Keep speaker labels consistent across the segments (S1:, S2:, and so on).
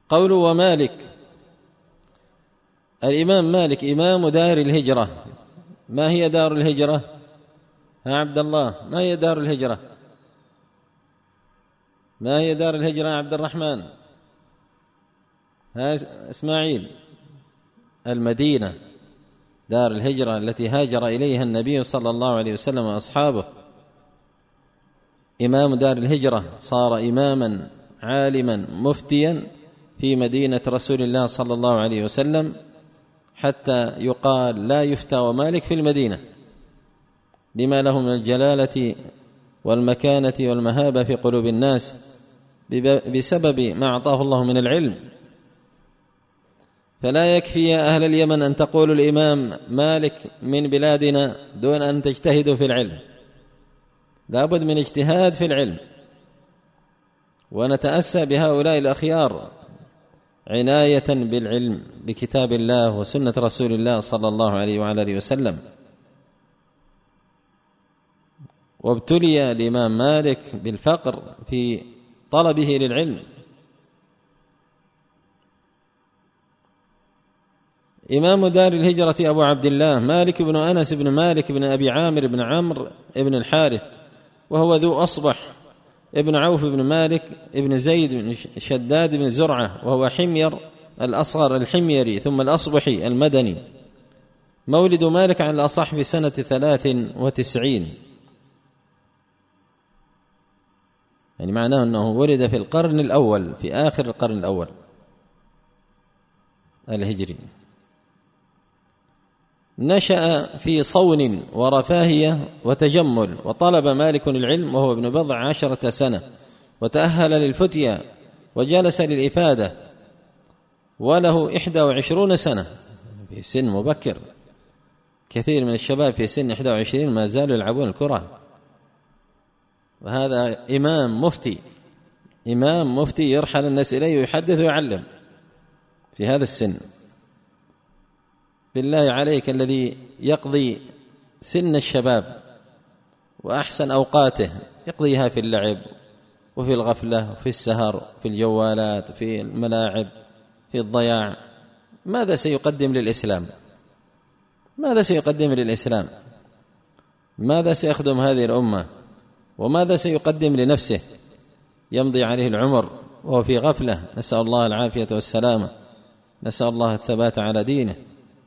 S1: قوله ومالك، الإمام مالك إمام دار الهجرة. ما هي دار الهجرة؟ يا عبد الله، ما هي دار الهجرة؟ ما هي دار الهجرة يا عبد الرحمن؟ ها إسماعيل؟ المدينة، دار الهجرة التي هاجر إليها النبي صلى الله عليه وسلم وأصحابه. إمام دار الهجرة صار إماما عالما مفتيا في مدينة رسول الله صلى الله عليه وسلم، حتى يقال لا يفتى ومالك في المدينة لما له من الجلالة والمكانة والمهابة في قلوب الناس بسبب ما أعطاه الله من العلم. فلا يكفي يا أهل اليمن أن تقولوا الإمام مالك من بلادنا دون أن تجتهدوا في العلم، لا بد من اجتهاد في العلم، ونتأسى بهؤلاء الأخيار عناية بالعلم بكتاب الله وسنة رسول الله صلى الله عليه وعلى آله وسلم. وابتلي الإمام مالك بالفقر في طلبه للعلم. إمام دار الهجرة أبو عبد الله مالك بن أنس بن مالك بن أبي عامر بن عمرو بن الحارث، وهو ذو أصبح ابن عوف بن مالك ابن زيد بن شداد بن زرعة، وهو حمير الأصغر الحميري ثم الأصبحي المدني. مولد مالك على الأصح في سنة 93، يعني معناه أنه ولد في القرن الأول، في آخر القرن الأول الهجري. نشأ في صون ورفاهية وتجمل، وطلب مالك العلم وهو ابن 10 سنة، وتأهل للفتية وجلس للإفادة وله 21 سنة، في سن مبكر. كثير من الشباب في سن 21 ما زالوا يلعبون الكرة، وهذا إمام مفتي يرحل الناس إليه ويحدث ويعلم في هذا السن. بالله عليك الذي يقضي سن الشباب وأحسن أوقاته يقضيها في اللعب وفي الغفلة وفي السهر في الجوالات في الملاعب في الضياع، ماذا سيقدم للإسلام؟ ماذا سيقدم للإسلام؟ ماذا سيخدم هذه الأمة؟ وماذا سيقدم لنفسه؟ يمضي عليه العمر وهو في غفلة، نسأل الله العافية والسلامة، نسأل الله الثبات على دينه.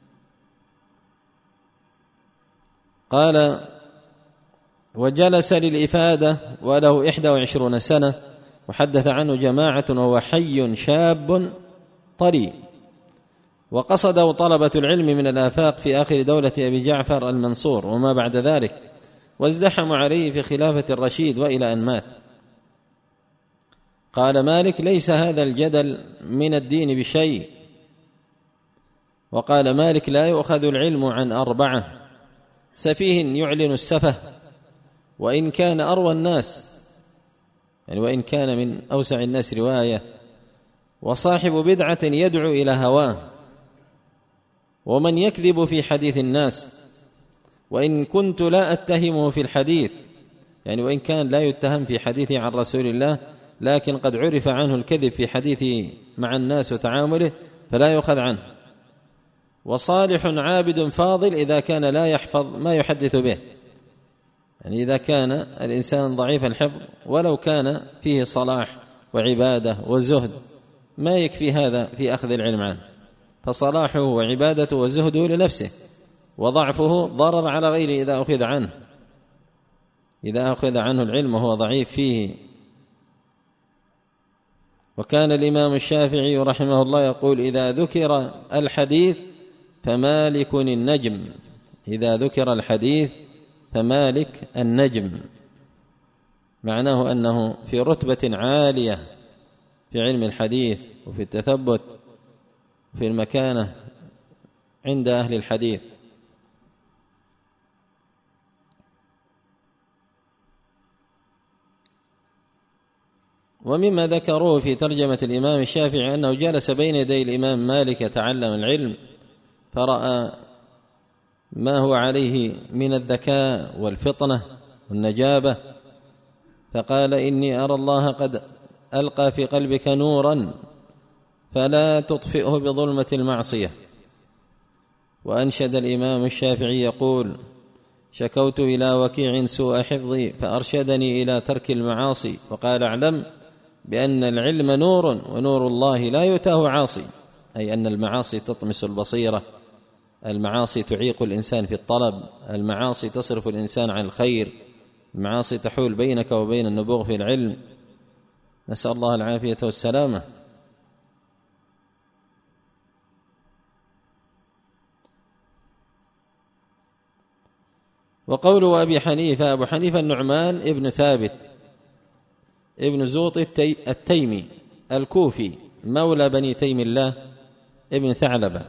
S1: قال وجلس للإفادة وله 21 سنة، وحدث عنه جماعة وهو حي شاب طري. وقصده طلبة العلم من الآفاق في آخر دولة أبي جعفر المنصور وما بعد ذلك، وازدحموا عليه في خلافة الرشيد وإلى أن مات. قال مالك ليس هذا الجدل من الدين بشيء. وقال مالك لا يؤخذ العلم عن 4: سفيه يعلن السفه وإن كان أروى الناس، يعني وإن كان من أوسع الناس رواية، وصاحب بدعة يدعو إلى هواه، ومن يكذب في حديث الناس، وإن كنت لا أتهمه في الحديث، يعني وإن كان لا يتهم في حديثه عن رسول الله لكن قد عرف عنه الكذب في حديثه مع الناس وتعامله فلا يؤخذ عنه. وصالح عابد فاضل إذا كان لا يحفظ ما يحدث به، يعني إذا كان الإنسان ضعيف الحفظ ولو كان فيه صلاح وعبادة وزهد ما يكفي هذا في أخذ العلم عنه، فصلاحه وعبادته وزهده لنفسه، وضعفه ضرر على غيره إذا أخذ عنه العلم وهو ضعيف فيه. وكان الإمام الشافعي رحمه الله يقول إذا ذكر الحديث فمالك النجم، إذا ذكر الحديث فمالك النجم، معناه أنه في رتبة عالية في علم الحديث وفي التثبت وفي المكانة عند أهل الحديث. ومما ذكروه في ترجمة الإمام الشافعي أنه جلس بين يدي الإمام مالك يتعلم العلم، فرأى ما هو عليه من الذكاء والفطنة والنجابة، فقال إني أرى الله قد ألقى في قلبك نورا فلا تطفئه بظلمة المعصية. وأنشد الإمام الشافعي يقول: شكوت إلى وكيع سوء حفظي فأرشدني إلى ترك المعاصي، وقال: اعلم بأن العلم نور ونور الله لا يتاه عاصي، أي أن المعاصي تطمس البصيرة، المعاصي تعيق الإنسان في الطلب، المعاصي تصرف الإنسان عن الخير، المعاصي تحول بينك وبين النبوغ في العلم. نسأل الله العافية والسلامة. وقوله أبي حنيفة: أبو حنيفة النعمان ابن ثابت ابن زوط التيمي الكوفي مولى بني تيم الله ابن ثعلبة،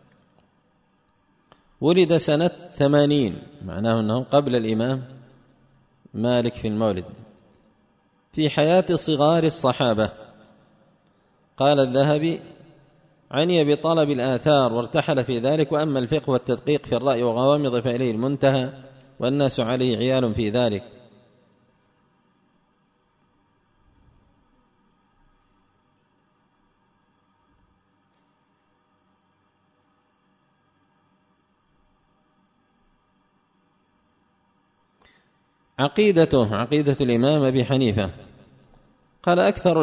S1: ولد سنة 80، معناه أنه قبل الإمام مالك في المولد، في حياة صغار الصحابة. قال الذهبي: عني بطلب الآثار وارتحل في ذلك، وأما الفقه والتدقيق في الرأي وغوامض فإليه المنتهى، والناس عليه عيال في ذلك. عقيدة الإمام أبي حنيفة. قال: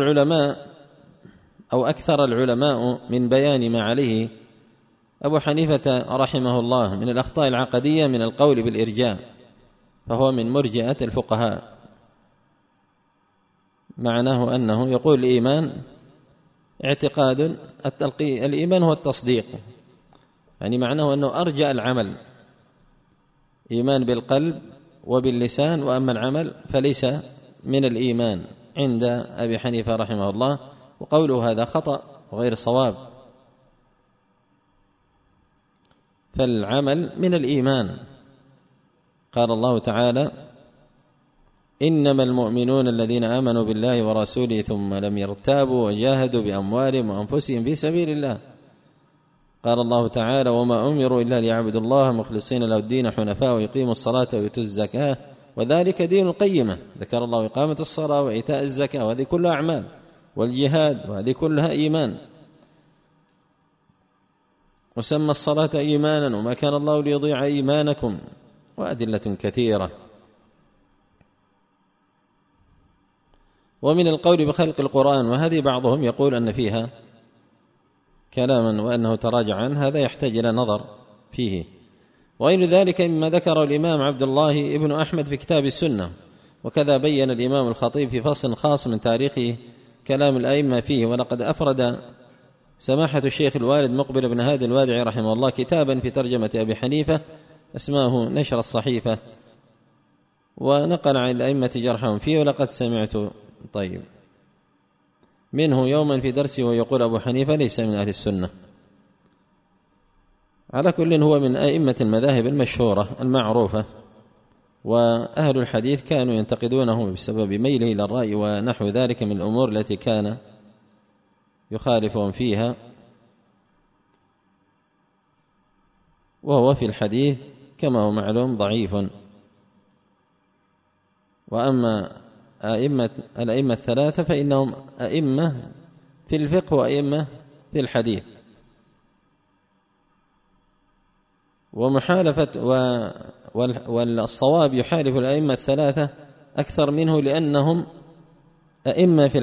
S1: أكثر العلماء من بيان ما عليه أبو حنيفة رحمه الله من الأخطاء العقدية من القول بالإرجاء، فهو من مرجئة الفقهاء. معناه أنه يقول الإيمان اعتقاد، الإيمان هو التصديق، يعني معناه أنه أرجأ العمل، إيمان بالقلب وباللسان، وأما العمل فليس من الإيمان عند أبي حنيفة رحمه الله. وقوله هذا خطأ وغير صواب، فالعمل من الإيمان. قال الله تعالى: إنما المؤمنون الذين آمنوا بالله ورسوله ثم لم يرتابوا وجاهدوا بأموالهم وأنفسهم في سبيل الله. قال الله تعالى: وما أمروا إلا ليعبدوا الله مخلصين له الدين حنفاء ويقيموا الصلاة ويؤتوا الزكاة وذلك دين القيمة. ذكر الله إقامة الصلاة وإيتاء الزكاة، وهذه كلها أعمال، والجهاد، وهذه كلها إيمان. وسمى الصلاة إيمانا وما كان الله ليضيع إيمانكم، وأدلة كثيرة. ومن القول بخلق القرآن، وهذه بعضهم يقول أن فيها كلاما وأنه تراجع عنه، هذا يحتاج إلى نظر فيه. وغير ذلك مما ذكره الإمام عبد الله ابن أحمد في كتاب السنة، وكذا بين الإمام الخطيب في فصل خاص من تاريخ كلام الأئمة فيه. ولقد أفرد سماحة الشيخ الوالد مقبل بن هادي الوادعي رحمه الله كتابا في ترجمة أبي حنيفة اسمه نشر الصحيفة، ونقل عن الأئمة جرحهم فيه. ولقد سمعت منه يوما في درسه ويقول: أبو حنيفة ليس من أهل السنة. على كل هو من أئمة المذاهب المشهورة المعروفة، وأهل الحديث كانوا ينتقدونه بسبب ميله إلى الرأي ونحو ذلك من الأمور التي كان يخالفهم فيها، وهو في الحديث كما هو معلوم ضعيف. وأما الأئمة الثلاثة فإنهم أئمة في الفقه وأئمة في الحديث. والصواب يحالف الأئمة الثلاثة أكثر منه، لأنهم أئمة في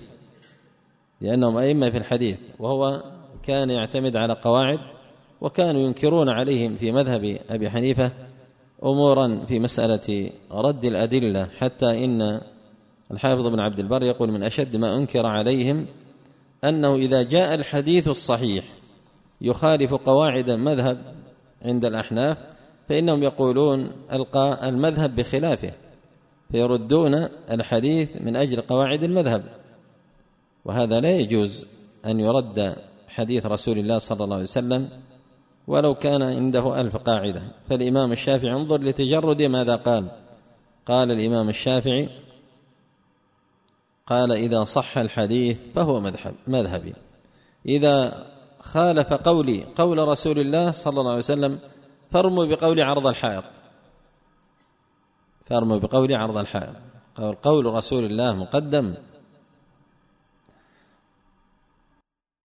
S1: الحديث، وهو كان يعتمد على قواعد، وكانوا ينكرون عليهم في مذهب أبي حنيفة أمورا في مسألة رد الأدلة، حتى إن الحافظ بن عبد البر يقول: من أشد ما أنكر عليهم أنه إذا جاء الحديث الصحيح يخالف قواعد المذهب عند الأحناف فإنهم يقولون ألقى المذهب بخلافه، فيردون الحديث من أجل قواعد المذهب. وهذا لا يجوز أن يرد حديث رسول الله صلى الله عليه وسلم ولو كان عنده 1000 قاعدة. فالإمام الشافعي، انظر لتجرد ماذا قال الإمام الشافعي: قال: إذا صح الحديث فهو مذهبي، إذا خالف قولي قول رسول الله صلى الله عليه وسلم فارموا بقولي عرض الحائط. قول رسول الله مقدم